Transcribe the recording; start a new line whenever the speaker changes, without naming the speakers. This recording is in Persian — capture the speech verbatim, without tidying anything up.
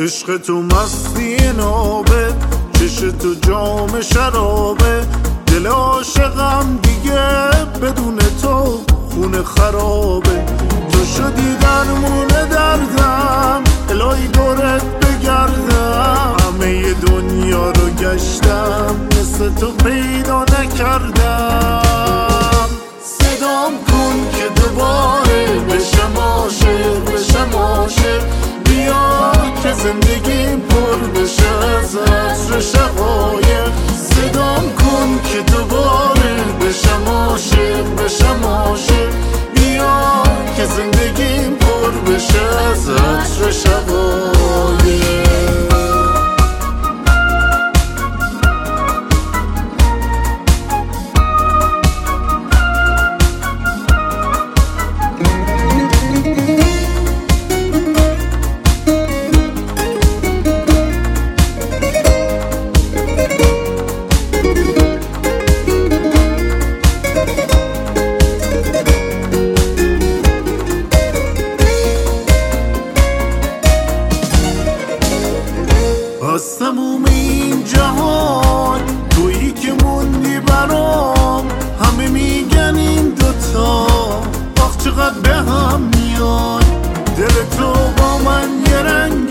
عشق تو مستی نابه، چش تو جام شرابه، دل عاشقم دیگه بدون تو خونه خرابه. تو شدی درمون دردم، الهی دورت بگردم، همه دنیا رو گشتم مثل تو پیدا نکردم. صدام کن که دوباره بشم عاشق، بشم عاشق، بیا که زندگیم پر بشه از عطر شقایق. صدام کن که دوباره بشم عاشق، بشم عاشق، بیا که زندگیم پر بشه از عطر شقایق. از تموم این جهان تویی که موندی برام، همه میگن این دوتا آخ چقدر به هم میان. دل تو با من یه رنگ